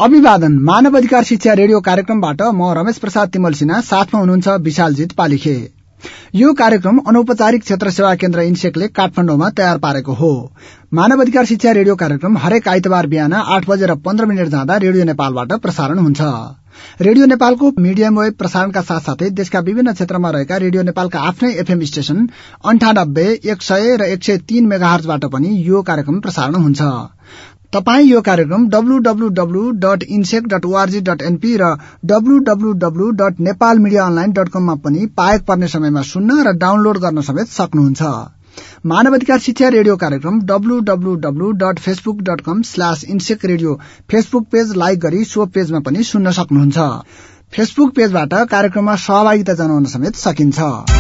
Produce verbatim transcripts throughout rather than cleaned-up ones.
अभिवादन मानव अधिकार शिक्षा रेडियो कार्यक्रमबाट म रमेश प्रसाद तिमल सिन्हा, साथमा हुनुहुन्छ विशालजित पालिखे। यो कार्यक्रम अनौपचारिक क्षेत्र सेवा केन्द्र इन्सेकले काठमाडौँमा तयार पारेको हो। मानव अधिकार शिक्षा रेडियो कार्यक्रम हरेक आइतबार बिहान आठ बजेर पन्ध्र मिनट जाँदा रेडियो नेपालबाट प्रसारण हुन्छ। रेडियो नेपालको मिडियम वेब प्रसारणका साथसाथै देशका विभिन्न क्षेत्रमा रहेका रेडियो नेपालका आफ्नै एफएम स्टेशन अन्ठानब्बे एक सय र एक सय तीन मेगाहर्जबाट पनि यो कार्यक्रम प्रसारण हुन्छ। तपाई यो कार्यक्रम W W W dot INSEC dot O R G dot NP र W W W dot Nepal media online dot कममा पनि पाएक पर्ने समयमा सुन्न र डाउनलोड गर्न समेत सक्नुहुन्छ। मानव अधिकार शिक्षा रेडियो कार्यक्रम W W W dot Facebook dot com slash INSEC radio Facebook page like गरी सो पेजमा पनि सुन्न सक्नुहुन्छ। फेसबुक पेजबाट कार्यक्रममा सहभागिता जनाउन समेत सकिन्छ।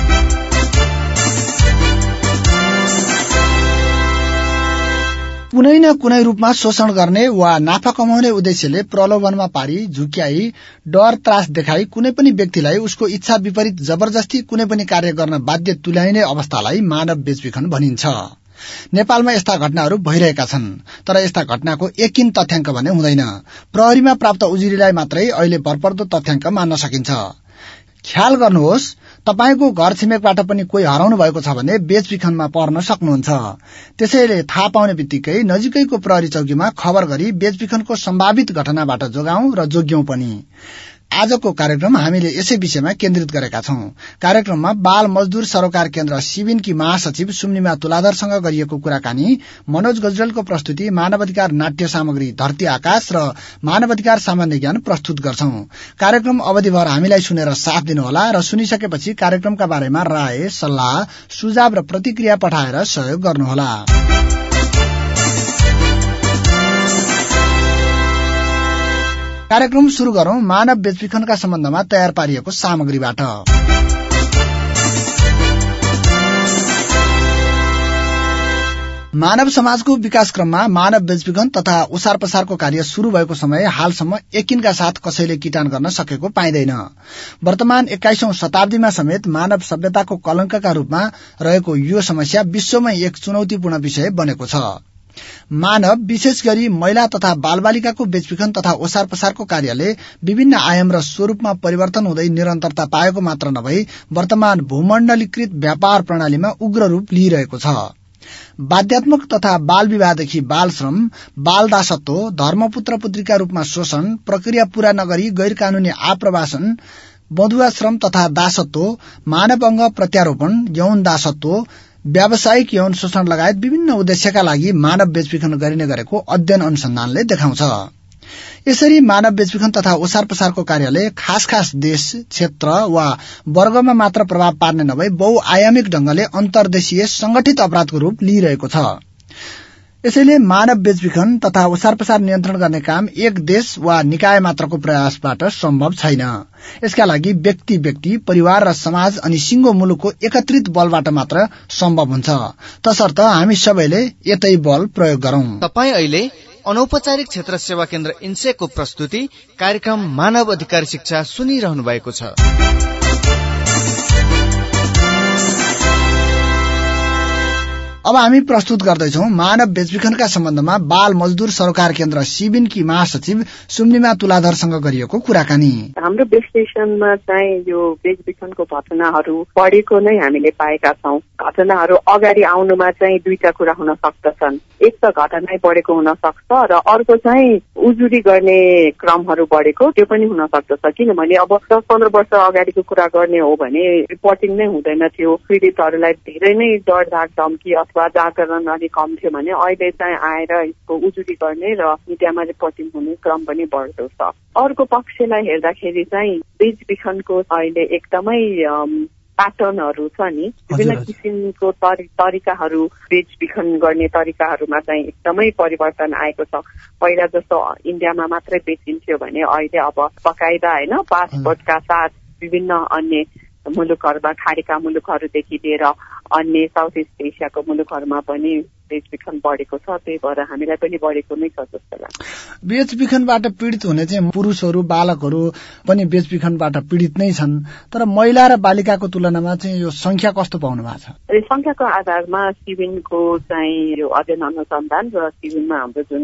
कुनै न कुनै रूपमा शोषण गर्ने वा नाफा कमाउने उद्देश्यले प्रलोभनमा पारी, झुक्याई, डर त्रास देखाई कुनै पनि व्यक्तिलाई उसको इच्छा विपरीत जबरजस्ती कुनै पनि कार्य गर्न बाध्य तुल्याइने अवस्थालाई मानव बेचबिखन भनिन्छ। नेपालमा यस्ता घटनाहरू भइरहेका छन्, तर यस्ता घटनाको यकिन तथ्याङ्क भने हुँदैन। प्रहरीमा प्राप्त उजुरीलाई मात्रै अहिले भरपर्दो तथ्याङ्क मान्न सकिन्छ। ख्याल गर्नुहोस्, तपाईको घर छिमेकबाट पनि कोही हराउनु भएको छ भने बेचबिखनमा पर्न सक्नुहुन्छ। त्यसैले थाहा पाउने बित्तिकै नजिकैको प्रहरी चौकीमा खबर गरी बेचबिखनको सम्भावित घटनाबाट जोगाउँ र जोग्यौं पनि। आजको कार्यक्रम हामीले यसै विषयमा केन्द्रित गरेका छौं। कार्यक्रममा बाल मजदूर सरोकार केन्द्र सिबिनकी महासचिव सुम्निमा तुलाधरसँग गरिएको कुराकानी, मनोज गजरेलको प्रस्तुति मानव अधिकार नाट्य सामग्री धरती आकाश र मानव अधिकार सामान्य ज्ञान प्रस्तुत गर्छौं। कार्यक्रम अवधिभर हामीलाई सुनेर साथ दिनुहोला र सुनिसकेपछि कार्यक्रमका बारेमा राय, सल्लाह, सुझाव र प्रतिक्रिया पठाएर सहयोग गर्नुहोला। कार्यक्रम शुरू गरौं मानव बेचबिखनका सम्बन्धमा तयार पारिएको सामग्रीबाट। मानव समाजको विकास क्रममा मानव बेचबिखन तथा उसार पसारको कार्य शुरू भएको समय हालसम्म यकिनका साथ कसैले किटान गर्न सकेको पाइँदैन। वर्तमान एक्काइसौं शताब्दीमा समेत मानव सभ्यताको कलंकका रूपमा रहेको यो समस्या विश्वमै एक चुनौतीपूर्ण विषय बनेको छ। मानव विशेष गरी महिला तथा बालबालिकाको बेचबिखन तथा ओसार पसारको कार्यले विभिन्न आयाम र स्वरूपमा परिवर्तन हुँदै निरन्तरता पाएको मात्र नभई वर्तमान भूमण्डलीकृत व्यापार प्रणालीमा उग्र रूप लिइरहेको छ। बाध्यात्मक तथा बाल विवाहदेखि बाल श्रम, बाल दासत्व, धर्मपुत्र पुत्रीका रूपमा शोषण, प्रक्रिया पूरा नगरी गैर कानूनी आप्रवासन, बधुवा श्रम तथा दासत्व, मानव अंग प्रत्यारोपण, यौन दासत्व, व्यावसायिक यौन शोषण लगायत विभिन्न उद्देश्यका लागि मानव बेचबिखन गरिने गरेको अध्ययन अनुसन्धानले देखाउँछ। यसरी मानव बेचबिखन तथा ओसार पसारको कार्यले खास खास देश, क्षेत्र वा वर्गमा मात्र प्रभाव पार्ने नभई बहुआयामिक ढंगले अन्तर्देशीय संगठित अपराधको रूप लिइरहेको छ। यसैले मानव बेचबिखन तथा ओसार पसार नियन्त्रण गर्ने काम एक देश वा निकाय मात्रको प्रयासबाट सम्भव छैन। यसका लागि व्यक्ति व्यक्ति, परिवार र समाज अनि सिंगो मुलुकको एकत्रित बलबाट मात्र सम्भव हुन्छ। तसर्थ हामी सबैले यतै बल प्रयोग गरौं। तपाई अहिले अनौपचारिक क्षेत्र सेवा केन्द्र इन्सेकको प्रस्तुति कार्यक्रम मानव अधिकार शिक्षा सुनिरहनु भएको छ। अब हामी प्रस्तुत गर्दैछौं मानव बेचबिखनका सम्बन्धमा बाल मजदूर सरोकार केन्द्र सिबिनकी महासचिव सुम्निमा तुलाधरसँग गरिएको कुराकानी। हाम्रो विश्लेषणमा चाहिँ यो बेचबिखनको घटनाहरू बढेको नै हामीले पाएका छौं। घटनाहरू अगाडि आउनुमा चाहिँ दुईटा कुरा हुन सक्दछन्। एक त घटना बढेको हुन सक्छ र अर्को चाहिँ उजुरी गर्ने क्रमहरू बढेको, त्यो पनि हुन सक्दछ। किनभने अब दस पन्ध्र वर्ष अगाडिको कुरा गर्ने हो भने रिपोर्टिङ नै हुँदैन थियो। पीडितहरूलाई धेरै नै डर धाक धम्की अथवा जागरण अलि कम थियो भने अहिले चाहिँ आएर यसको उजुरी गर्ने र मिडियामा रिपोर्टिङ हुने क्रम पनि बढ्दो छ। अर्को पक्षलाई हेर्दाखेरि चाहिँ बेचबिखनको अहिले एकदमै प्याटर्नहरू छ नि, विभिन्न किसिमको तरिकाहरू बेचबिखन गर्ने तरिकाहरूमा चाहिँ एकदमै परिवर्तन आएको छ। पहिला जस्तो इन्डियामा मात्रै बेचिन्थ्यो भने अहिले अब बकाइदा होइन पासपोर्टका साथ विभिन्न अन्य मुलुकहरूमा, खाडीका मुलुकहरूदेखि लिएर अन्य साउथ इस्ट एसियाको मुलुकहरूमा पनि बेचबिखन बढेको छ। त्यही भएर हामीलाई पनि बढेको नै छ जस्तो लाग्छ। बेचबिखनबाट पीडित हुने चाहिँ पुरुषहरू, बालकहरू पनि बेचबिखनबाट पीडित नै छन्, तर महिला र बालिकाको तुलनामा चाहिँ यो संख्या कस्तो पाउनु भएको छ? संख्याको आधारमा सिबिनको चाहिँ यो अध्ययन अनुसन्धान र सिबिनमा हाम्रो जुन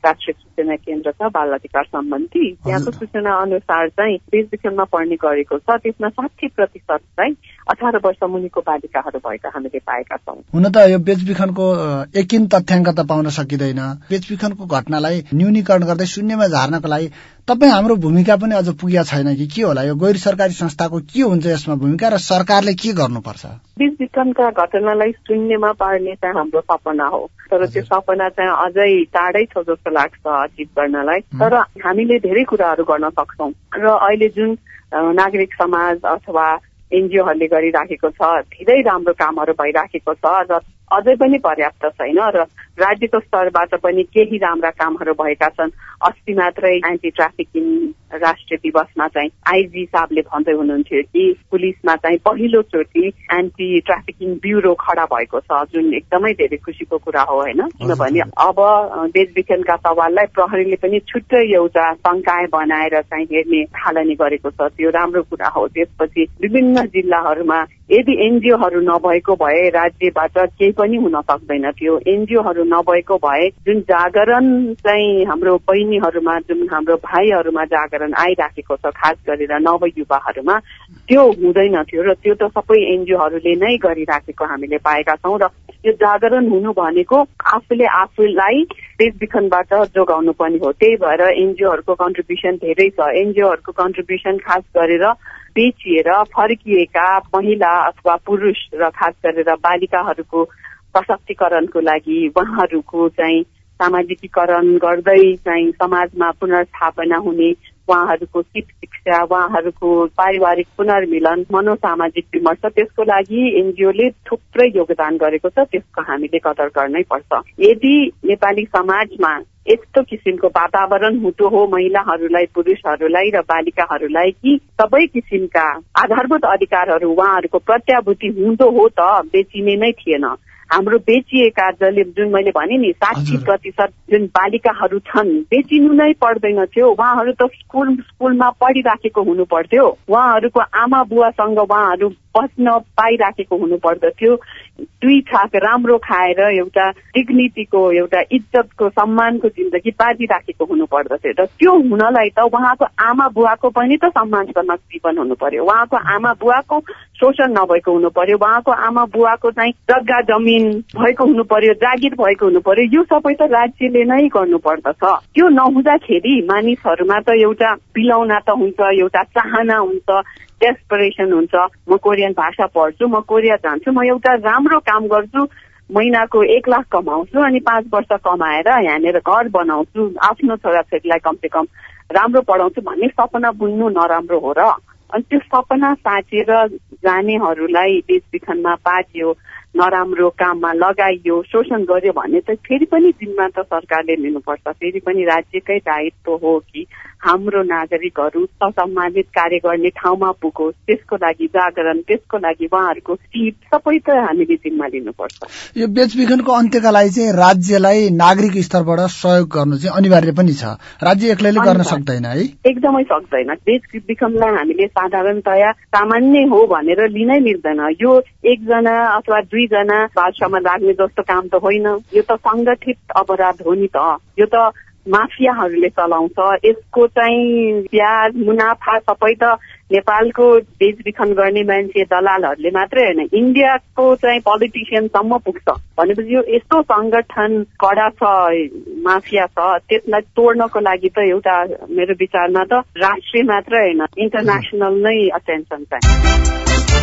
राष्ट्रिय सूचना केन्द्र छ बाल अधिकार सम्बन्धी, त्यहाँको सूचना अनुसार चाहिँ बेचबिखनमा पर्ने गरेको छ। त्यसमा साठी प्रतिशत चाहिँ अठार वर्ष मुनिको बालिकाहरू भएका हामीले पाएका छौँ। हुन त यो बेचबिखनको यकिन तथ्याङ्क त पाउन सकिँदैन। बेचबिखनको घटनालाई न्यूनीकरण गर्दै शून्यमा झार्नको लागि तपाईँ हाम्रो भूमिका पनि अझ पुगेको छैन कि के होला? यो गैर सरकारी संस्थाको के हुन्छ यसमा भूमिका र सरकारले के गर्नुपर्छ? बेचबिखनका घटनालाई शून्यमा पार्ने चाहिँ हाम्रो सपना हो, तर त्यो सपना चाहिँ अझै टाढै छ जस्तो लाग्छ अचिभ गर्नलाई। तर हामीले धेरै कुराहरू गर्न सक्छौँ र अहिले जुन नागरिक समाज अथवा एनजिओहरूले गरिराखेको छ धेरै राम्रो कामहरू भइराखेको छ र अझै पनि पर्याप्त छैन र राज्यको स्तरबाट पनि केही राम्रा कामहरू भएका छन्। अस्ति मात्रै एन्टी ट्राफिकिङ राष्ट्रिय दिवसमा चाहिँ आइजी साहबले भन्दै हुनुहुन्थ्यो कि पुलिसमा चाहिँ पहिलोचोटि एन्टी ट्राफिकिङ ब्युरो खडा भएको छ, जुन एकदमै धेरै खुसीको कुरा हो होइन। किनभने अब बेचबिखनका सवाललाई प्रहरीले पनि छुट्टै एउटा संकाय बनाएर चाहिँ हेर्ने थालनी गरेको छ, त्यो राम्रो कुरा हो। त्यसपछि विभिन्न जिल्लाहरूमा यदि एनजिओहरू नभएको भए राज्यबाट केही पनि हुन सक्दैन थियो। एनजिओहरू नभएको भए जुन जागरण चाहिँ हाम्रो बहिनीहरूमा जुन हाम्रो भाइहरूमा जागरण आइराखेको छ खास गरेर नवयुवाहरूमा, त्यो हुँदैन थियो र त्यो त सबै एनजिओहरूले नै गरिराखेको हामीले पाएका छौँ। र यो जागरण हुनु भनेको आफूले आफूलाई बेचबिखनबाट जोगाउनु पनि हो। त्यही भएर एनजिओहरूको कन्ट्रिब्युसन धेरै छ। एनजिओहरूको कन्ट्रिब्युसन खास गरेर बेचिएर फर्किएका महिला अथवा पुरुष र खास गरेर बालिकाहरूको सशक्तिकरणको लागि उहाँहरूको चाहिँ सामाजिकीकरण गर्दै चाहिँ समाजमा पुनर्स्थापना हुने, उहाँहरूको शिक्षा शिक्षा उहाँहरूको पारिवारिक पुनर्मिलन, मनोसामाजिक विमर्श, त्यसको लागि एनजिओले थुप्रै योगदान गरेको छ। त्यसको हामीले कदर गर्नै पर्छ। यदि नेपाली समाजमा यस्तो किसिमको वातावरण हुँदो हो महिलाहरूलाई, पुरुषहरूलाई र बालिकाहरूलाई कि सबै किसिमका आधारभूत अधिकारहरू उहाँहरूको प्रत्याभूति हुँदो हो त बेचिने नै थिएन। हाम्रो बेचिएका जसले जुन मैले भने नि साठी प्रतिशत जुन बालिकाहरू छन् बेचिनु नै पर्दैन थियो। उहाँहरू त स्कुल स्कुलमा पढिराखेको हुनु पर्थ्यो, उहाँहरूको आमा बुवासँग उहाँहरू बस्न पाइराखेको हुनु पर्दथ्यो, दुई छाक राम्रो खाएर एउटा डिग्निटीको एउटा इज्जतको सम्मानको जिन्दगी बाँचिराखेको हुनु पर्दथ्यो। र त्यो हुनलाई त उहाँको आमा बुवाको पनि त सम्मानजनक जीवन हुनु पर्यो, उहाँको आमा बुवाको शोषण नभएको हुनु पर्यो, उहाँको आमा बुवाको चाहिँ जग्गा जमिन भएको हुनु पर्यो, जागिर भएको हुनु पर्यो। यो सबै त राज्यले नै गर्नु पर्दछ। त्यो नहुँदाखेरि मानिसहरूमा त एउटा बिलौना त हुन्छ, एउटा चाहना हुन्छ, डेस्परेसन हुन्छ। म कोरियन भाषा पढ्छु, म कोरिया जान्छु, म एउटा राम्रो काम गर्छु, महिनाको एक लाख कमाउँछु अनि पाँच वर्ष कमाएर यहाँनिर घर बनाउँछु, आफ्नो छोराछोरीलाई कमसे कम राम्रो पढाउँछु भन्ने सपना बुन्नु नराम्रो हो र? अनि त्यो सपना साँचेर जानेहरूलाई बेचबिखनमा पार्यो, नराम्रो काममा लगाइयो, शोषण गर्यो भने त फेरि पनि जिम्मा त सरकारले लिनुपर्छ। फेरि पनि राज्यकै दायित्व हो कि हाम्रो नागरिकहरू सम्मानित कार्य गर्ने ठाउँमा पुगोस्, त्यसको लागि जागरण, त्यसको लागि उहाँहरूको सिट सबै त हामीले जिम्मा लिनुपर्छ। यो बेचबिखनको अन्त्यका लागि चाहिँ राज्यलाई नागरिक स्तरबाट सहयोग गर्नु चाहिँ अनिवार्य पनि छ, राज्य एक्लैले गर्न सक्दैन है? एकदमै सक्दैन। बेचबिखनलाई हामीले साधारणतया सामान्य हो भनेर लिनै मिल्दैन। यो एकजना अथवा दुईजना भाषामा लाग्ने जस्तो काम त होइन, यो त संगठित अपराध हो नि त। यो त माफियाहरूले चलाउँछ। यसको चाहिँ ब्याज मुनाफा सबै त नेपालको बेचबिखन गर्ने मान्छे दलालहरूले मात्रै होइन, इन्डियाको चाहिँ पोलिटिसियनसम्म पुग्छ। भनेपछि यो यस्तो संगठन कडा छ, माफिया छ, त्यसलाई तोड्नको लागि त एउटा मेरो विचारमा त राष्ट्रिय मात्रै होइन इन्टरनेसनल नै अटेन्सन चाहिन्छ।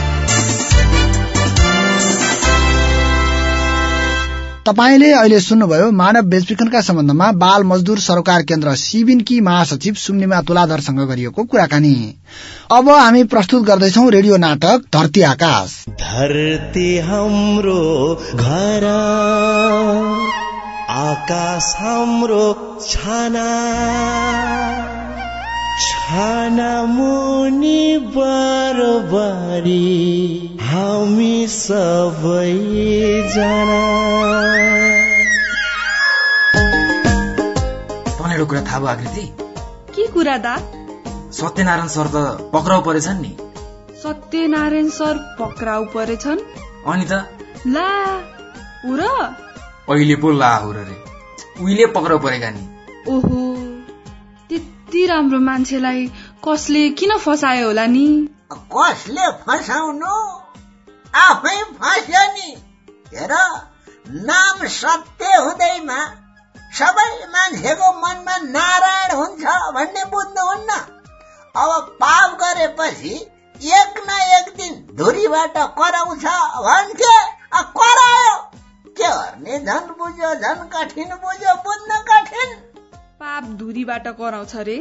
तपाईले अहिले सुन्नुभयो मानव बेचबिखनका सम्बन्धमा बाल मजदूर सरोकार केन्द्र सिबिनकी महासचिव सुम्निमा तुलाधरसँग गरिएको कुराकानी। अब हामी प्रस्तुत गर्दैछौ रेडियो नाटक धरती आकाश। धरती हाम्रो घर, आकाश हाम्रो छाना, छाना मुनि बरबारी हामी सबै जना। भनेको कुरा थाहा भयो आकृति? के कुरा दा? सत्यनारायण सर त पक्राउ परेछन् नि। सत्यनारायण सर पक्राउ परेछन्? अनि त ला उ र अहिले पो ला हो रे, उहिले पक्राउ परेका नि। ओहो, त्यति राम्रो मान्छेलाई कसले किन फसायो होला नि? कसले फसाउनु, आफै फस्यो नि। हेर, नाम सत्य हुँदैमा सबै मान्छेको मनमा नारायण हुन्छ भन्ने बुझ्नुहुन्न। अब पाप गरेपछि एक न एक दिन धुरीबाट कराउँछ भन्थे, करायो। के गर्ने, झन् बुझ्यो, झन् कठिन बुझ्यो, बुझ्न कठिन। पाप धुरीबाट कराउँछ रे,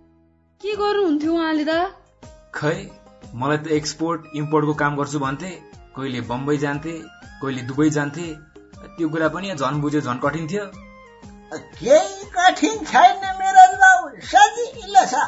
के गर्नुहुन्थ्यो उहाँले त? खै, मलाई त एक्सपोर्ट इम्पोर्टको काम गर्छु भन्थे, कहिले बम्बई जान्थे, कहिले दुबई जान्थे। त्यो कुरा पनि झन् बुझ्यो, झन् कठिन थियो। केही कठिन छैन मेरो बाउ, सजिलो छ।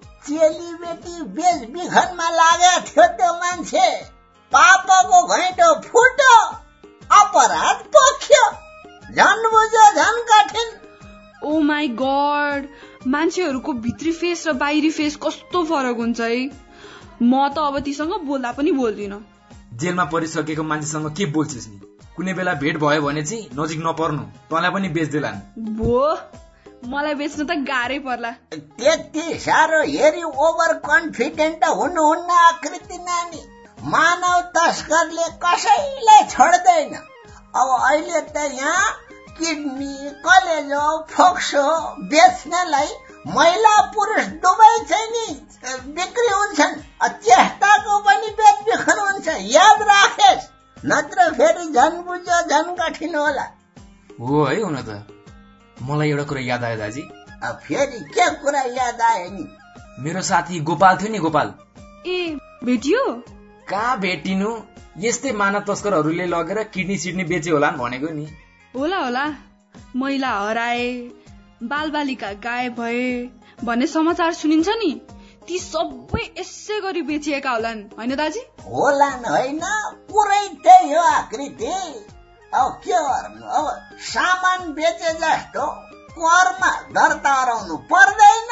चेलीबेटी बेचबिखनमा लागेको थियो त्यो मान्छे, पापको घैँटो फुट्यो, अपराध पोख्यो, झन् बुझ्यो, झन् कठिन। ओ माई गॉड, मान्छेहरूको भित्री फेस र बाहिरी फेस कस्तो फरक हुन्छ है। म त अब तीसँग बोल्दा पनि बोल्दिन। जेलमा परिसकेको मान्छेसँग के बोल्छिस् नि? कुनै बेला भेट भयो भने चाहिँ नजिक नपर्नु, तँलाई पनि बेच्देलान्। भो, मलाई बेच्न त गाह्रै पर्ला। त्यति साह्रो हेरी ओभर कन्फिडेन्ट हुनुहुन्न आकृति नानी। मानव तस्करले कसैलाई छोड्दैन। अब अहिले त यहाँ किडनी, कलेजो, फोक्सो बेच्नलाई महिला पुरुष दुवै चाहिँ नि बिक्री हुन्छन्। चेष्टाको पनि बेचबिखन हुन्छ, याद राखेस्, नत्र फेरि झन् बुझ्यो, झन् कठिन होला। हो है, हुन त मलाई एउटा कुरा याद आयो दाजी। फेरि के कुरा याद आयो नि? मेरो साथी गोपाल थियो नि, गोपाल। ए, भेटियो? कहाँ भेटिनु, यस्तै मानव तस्करहरूले लगेर किडनी सिडनी बेचे होला भनेको नि। होला होला, महिला हराए, बालबालिका गायब भए भन्ने समाचार सुनिन्छ नि, ती सबै यसै गरी बेचिएका होलान्, होइन दाजी? होलान् होइन, पुरै त्यही हो आकृति। अब के गर्नु, अब सामान बेचे जस्तो करमा दर्ता गराउनु पर्दैन,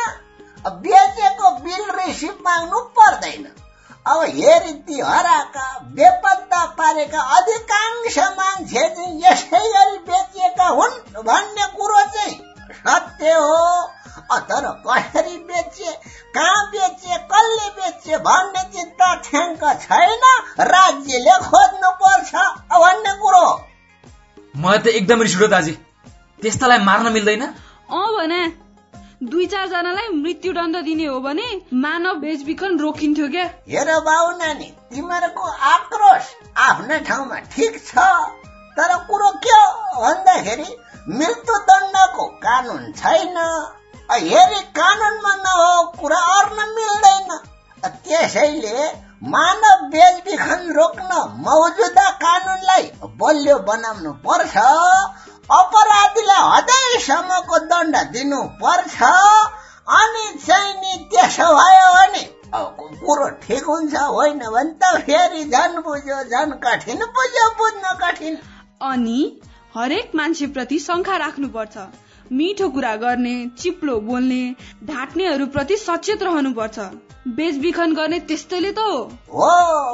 बेचेको बिल रिसिभ माग्नु पर्दैन। अब हेरी ती हराएका, बेपत्ता पारेका अधिकांश मान्छे चाहिँ यसै गरी बेचिएका हुन् भन्ने कुरो चाहिँ सत्य हो। तर कसरी बेचे, कहाँ बेचे, कसले बेचे भन्ने चाहिँ तथ्याङ्क छैन, राज्यले खोज्नु पर्छ भन्ने कुरो। मलाई त एकदम रिस उठ्यो दाजी, त्यस्तालाई मार्न मिल्दैन। अँ भने दुई चार जनालाई मृत्युदण्ड दिने हो भने मानव बेचबिखन रोकिन्थ्यो क्या। हेर बाउ नानी, तिमीहरूको आक्रोश आफ्नो ठाउँमा ठिक छ, तर कुरो के हो भन्दाखेरि मृत्युदण्डको कानून छैन। हेरी कानूनमा नहो कुरा अर्न मिल्दैन। त्यसैले मानव बेचबिखन रोक्न मौजुदा कानूनलाई बलियो बनाउनु पर्छ, अपराधीलाई हदैसम्मको दण्ड दिनु पर्छ। अनि चाहिँ नि त्यसो भयो भने कुरो ठिक हुन्छ, होइन भने त फेरि झन् बुझ्यो, झन् कठिन, बुझ्यो, बुझ्न कठिन। अनि हरेक मान्छे प्रति शंका राख्नु पर्छ, मिठो कुरा गर्ने, चिप्लो बोल्ने, ढाट्नेहरू प्रति सचेत रहनु पर्छ। बेचबिखन गर्ने त्यस्तैले त हो,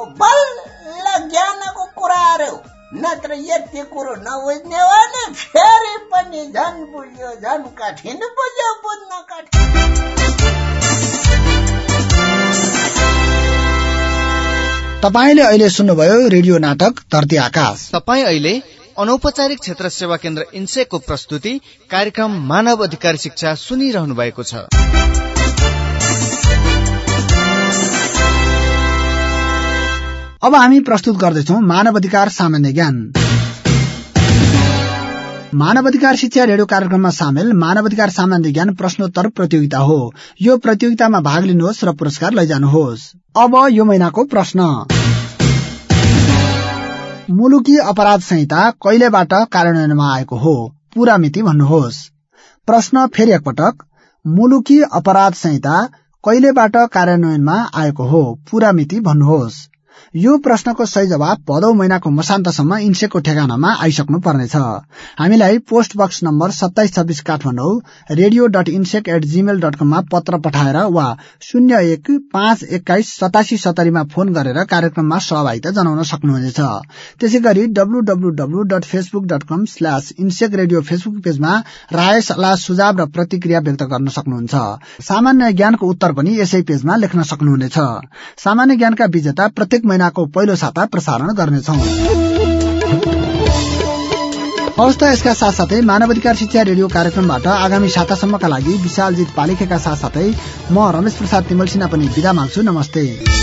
बल्ल ज्ञानको कुराहरू। नत्र यति कुरो नबुझ्ने हो भने फेरि पनि झन् बुझ्यो, झन् कठिन, बुझ्यो, बुझ्न कठिन। तपाईले अहिले सुन्नुभयो रेडियो नाटक धरती आकाश। तपाईँ अहिले अनौपचारिक क्षेत्र सेवा केन्द्र इन्सेको प्रस्तुति कार्यक्रम मानव अधिकार शिक्षा सुनिरहनु भएको छ। अब हामी प्रस्तुत गर्दैछौं मानव अधिकार सामान्य ज्ञान। मानव अधिकार शिक्षा रेडियो कार्यक्रममा सामेल मानव अधिकार सामान्य ज्ञान प्रश्नोत्तर प्रतियोगिता हो। यो प्रतियोगितामा भाग लिनुहोस् र पुरस्कार लैजानुहोस्। अब यो महिनाको प्रश्न, मुलुकी अपराध संहिता कहिलेबाट कार्यान्वयनमा आएको हो? पूरा मिति भन्नुहोस्। प्रश्न फेरि एकपटक, मुलुकी अपराध संहिता कहिलेबाट कार्यान्वयनमा आएको हो? पूरा मिति भन्नुहोस्। यो प्रश्नको सही जवाब भदौ महिनाको मसान्तसम्म इन्सेकको ठेगानामा आइसक्नु पर्नेछ। हामीलाई पोस्ट बक्स नम्बर सत्ताइस छब्बीस Kathmandu radio dot INSEC at Gmail dot कममा पत्र पठाएर वा शून्य एक पाँच एक्काइस सतासी सत्तरीमा फोन गरेर कार्यक्रममा सहभागिता जनाउन सक्नुहुनेछ। त्यसै गरी W W W dot Facebook dot com slash INSEC radio Facebook पेजमा राय सल्लाह सुझाव र प्रतिक्रिया व्यक्त गर्न सक्नुहुन्छ। सामान्य ज्ञानको उत्तर पनि यसै पेजमा लेख्न सक्नुहुनेछ। सामान्य ज्ञानका विजेता प्रत्येक महिनाको पहिलो साता प्रसारण गर्नेछौं। अवस्था यसका साथसाथै मानवाधिकार शिक्षा रेडियो कार्यक्रमबाट आगामी सातासम्मका लागि विशालजित पालिखेका साथसाथै म रमेश प्रसाद तिमल सिन्हा पनि बिदा माग्छु। नमस्ते।